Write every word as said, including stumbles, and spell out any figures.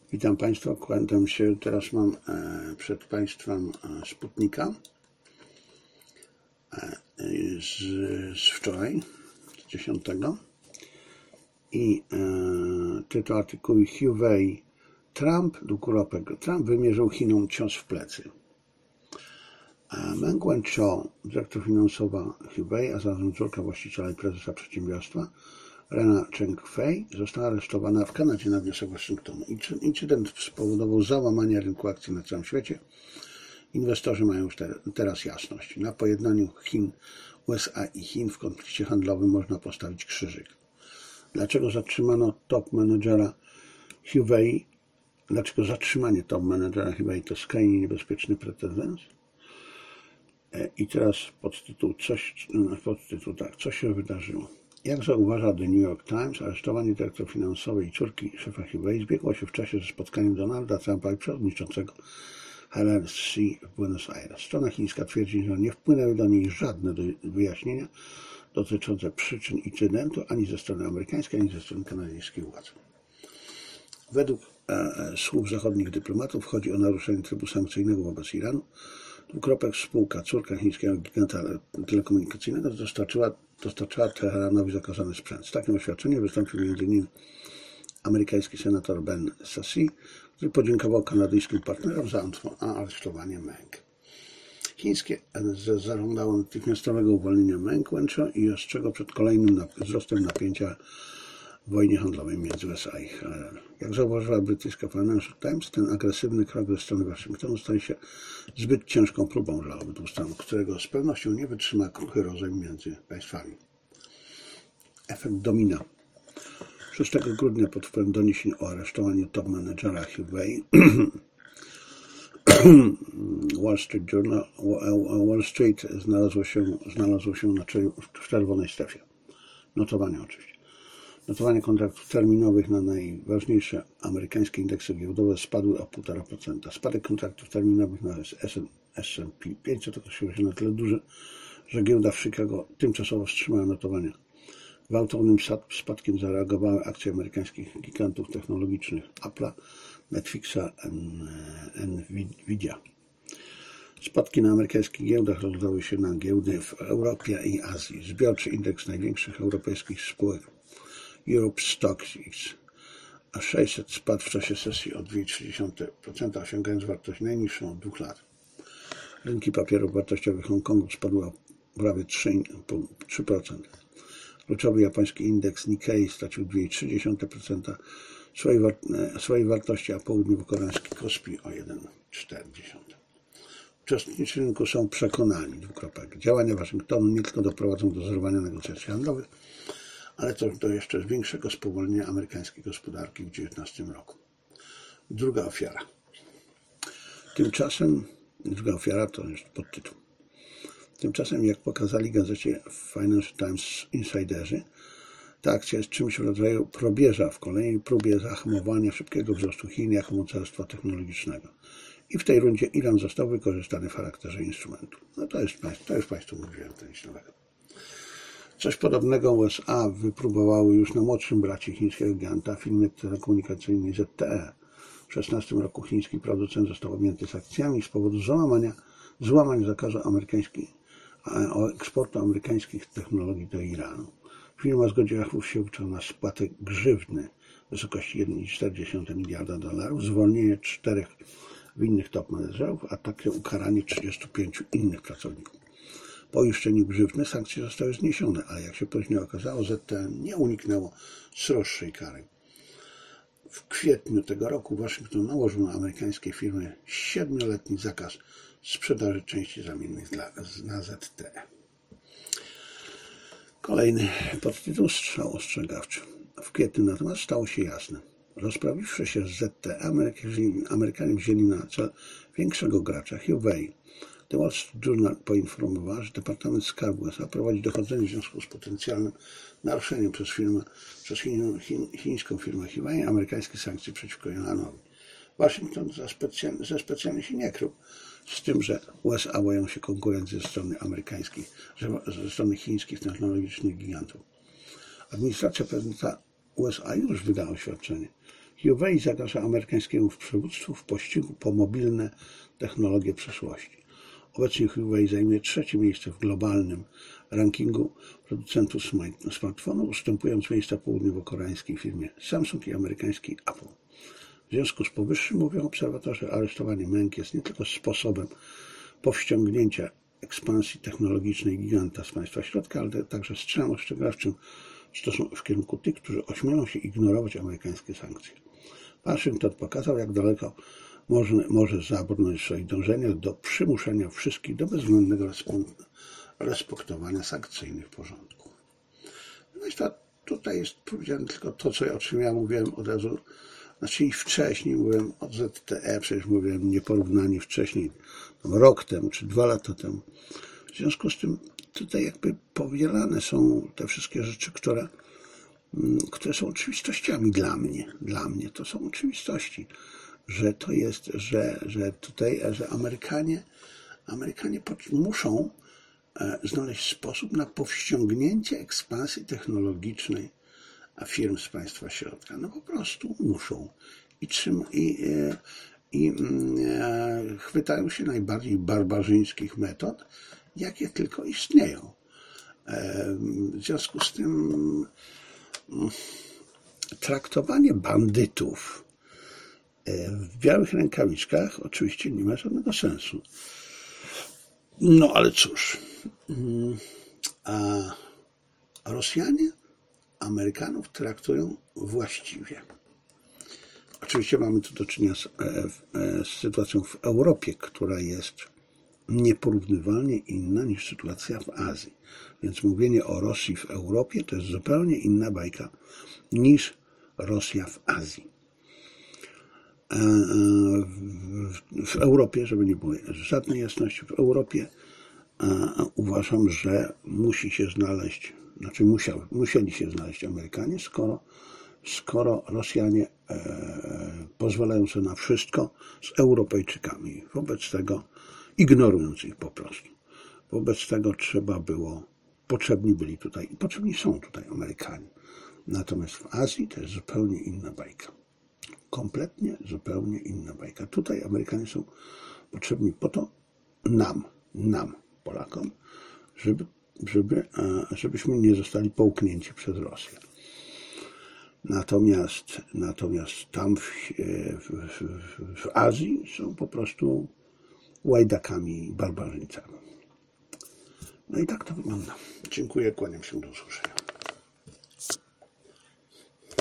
Witam Państwa, kłaniam się. Teraz mam przed Państwem Sputnika z, z wczoraj, z dziesiątego i tytuł artykułu Huawei. Trump, dwukropek, Trump wymierzył Chinom cios w plecy. Meng Wanzhou, dyrektor finansowa Huawei, a zarazem córka właściciela i prezesa przedsiębiorstwa, Rena Cheng-Fei, została aresztowana w Kanadzie na wniosek Waszyngtonu. Incydent spowodował załamanie rynku akcji na całym świecie. Inwestorzy mają już teraz jasność. Na pojednaniu Chin, U S A i Chin w konflikcie handlowym można postawić krzyżyk. Dlaczego zatrzymano top menedżera Huawei? Dlaczego zatrzymanie top menedżera Huawei to skrajnie niebezpieczny precedens? I teraz podtytuł, coś, podtytuł tak, co się wydarzyło. Jak zauważa The New York Times, aresztowanie dyrektor finansowej i córki szefa Huawei zbiegło się w czasie ze spotkaniem Donalda Trumpa i przewodniczącego H L C w Buenos Aires. Strona chińska twierdzi, że nie wpłynęły do niej żadne wyjaśnienia dotyczące przyczyn incydentu ani ze strony amerykańskiej, ani ze strony kanadyjskiej władz. Według e, słów zachodnich dyplomatów chodzi o naruszenie trybu sankcyjnego wobec Iranu. Dwukropek spółka, córka chińskiego giganta telekomunikacyjnego dostarczyła, dostarczyła Teheranowi zakazany sprzęt. Z takim oświadczeniem wystąpił między innymi amerykański senator Ben Sasse, który podziękował kanadyjskim partnerom za aresztowanie Meng. Chińskie N S Z zażądało natychmiastowego uwolnienia Meng Wanzhou i ostrzegło przed kolejnym wzrostem napięcia w wojnie handlowej między U S A i H R. Jak zauważyła brytyjska Financial Times, ten agresywny krok ze strony Waszyngtonu staje się zbyt ciężką próbą dla obydwu stronów, którego z pewnością nie wytrzyma kruchy rozejm między państwami. Efekt domina. szóstego grudnia pod wpływem doniesień o aresztowaniu top menedżera Huawei Wall Street Journal, Wall Street znalazło się, znalazło się na w czerwonej strefie. Notowania oczywiście. Notowania kontraktów terminowych na najważniejsze amerykańskie indeksy giełdowe spadły o półtora procent. Spadek kontraktów terminowych na S and P pięćset okazał się na tyle duży, że giełda w Chicago tymczasowo wstrzymała notowania. Gwałtownym spadkiem zareagowały akcje amerykańskich gigantów technologicznych Apple'a, Netflixa, Nvidia. Spadki na amerykańskich giełdach rozdały się na giełdy w Europie i Azji. Zbiorczy indeks największych europejskich spółek Europe Stoxx sześćset spadł w czasie sesji o dwa przecinek trzy procent, osiągając wartość najniższą od dwóch lat. Rynki papierów wartościowych Hongkongu spadły o prawie trzy procent. Kluczowy japoński indeks Nikkei stracił dwa przecinek trzy procent swojej, war swojej wartości, a południowo-koreański Kospi o jeden przecinek cztery procent. Uczestnicy rynku są przekonani, dwukropek. Działania Waszyngtonu nie tylko doprowadzą do zerwania negocjacji handlowych, ale też do jeszcze większego spowolnienia amerykańskiej gospodarki w dwa tysiące dziewiętnastym roku. Druga ofiara. Tymczasem, druga ofiara to jest podtytuł. Tymczasem, jak pokazali gazecie Financial Times insiderzy, ta akcja jest czymś w rodzaju probierza w kolejnej próbie zahamowania szybkiego wzrostu Chin jako mocarstwa technologicznego. I w tej rundzie Iran został wykorzystany w charakterze instrumentu. No to jest, to już Państwu mówiłem, to nic nowego. Coś podobnego U S A wypróbowały już na młodszym bracie chińskiego giganta, firmie telekomunikacyjnej Z T E. W dwa tysiące szesnastym roku chiński producent został objęty sankcjami z powodu złamania, złamań zakazu amerykańskich, eksportu amerykańskich technologii do Iranu. Firma zgodziła się na spłatę grzywny w wysokości jeden przecinek cztery miliarda dolarów, zwolnienie czterech winnych top menedżerów, a takie ukaranie trzydziestu pięciu innych pracowników. Po uiszczeniu grzywny sankcje zostały zniesione, ale jak się później okazało, Z T E nie uniknęło sroższej kary. W kwietniu tego roku Waszyngton nałożył na amerykańskie firmy siedmioletni zakaz sprzedaży części zamiennych dla, na Z T E. Kolejny podtytuł: strzał ostrzegawczy. W kwietniu natomiast stało się jasne. Rozprawiwszy się z Z T E, Amerykanie wzięli na cel większego gracza, Huawei. The Wall Street Journal poinformowała, że Departament Skarbu U S A prowadzi dochodzenie w związku z potencjalnym naruszeniem przez, firmę, przez chin, chin, chińską firmę Huawei amerykańskich sankcji przeciwko Iranowi. Waszyngton za specjalnie, za specjalnie się nie krył z tym, że U S A boją się konkurencji ze strony amerykańskich, ze strony chińskich technologicznych gigantów. Administracja prezydenta U S A już wydała oświadczenie, Huawei zagraża amerykańskiemu przywództwu w pościgu po mobilne technologie przyszłości. Obecnie Huawei zajmuje trzecie miejsce w globalnym rankingu producentów smartfonów, ustępując miejsca południowo-koreańskiej firmie Samsung i amerykańskiej Apple. W związku z powyższym, mówią obserwatorzy, aresztowanie Meng jest nie tylko sposobem powściągnięcia ekspansji technologicznej giganta z państwa środka, ale także strzałem ostrzegawczym w kierunku tych, którzy ośmielą się ignorować amerykańskie sankcje. Waszyngton pokazał, jak daleko może, może zabrnąć w swoich dążeniach do przymuszenia wszystkich do bezwzględnego respektowania sankcyjnych porządków. Państwa, tutaj jest powiedziane tylko to, co ja, o czym ja mówiłem od razu, znaczy i wcześniej mówiłem o Z T E, przecież mówiłem nieporównanie wcześniej, rok temu czy dwa lata temu. W związku z tym tutaj jakby powielane są te wszystkie rzeczy, które, które są oczywistościami dla mnie. Dla mnie to są oczywistości, że to jest, że, że tutaj, że Amerykanie, Amerykanie muszą znaleźć sposób na powściągnięcie ekspansji technologicznej firm z państwa środka. No po prostu muszą. I, czym, i, i, i chwytają się najbardziej barbarzyńskich metod, jakie tylko istnieją. W związku z tym traktowanie bandytów w białych rękawiczkach oczywiście nie ma żadnego sensu. No ale cóż, a Rosjanie Amerykanów traktują właściwie. Oczywiście mamy tu do czynienia z, z sytuacją w Europie, która jest nieporównywalnie inna niż sytuacja w Azji. Więc mówienie o Rosji w Europie to jest zupełnie inna bajka niż Rosja w Azji. W Europie, żeby nie było żadnej jasności, w Europie uważam, że musi się znaleźć, znaczy musiał, musieli się znaleźć Amerykanie, skoro, skoro Rosjanie e, pozwalają sobie na wszystko z Europejczykami. Wobec tego, ignorując ich po prostu. Wobec tego trzeba było, potrzebni byli tutaj, i potrzebni są tutaj Amerykanie. Natomiast w Azji to jest zupełnie inna bajka. Kompletnie zupełnie inna bajka. Tutaj Amerykanie są potrzebni po to nam, nam, Polakom, żeby, żeby, żebyśmy nie zostali połknięci przez Rosję. Natomiast, natomiast tam w, w, w, w Azji są po prostu łajdakami, barbarzyńcami. No i tak to wygląda. Dziękuję, kłaniam się, do usłyszenia.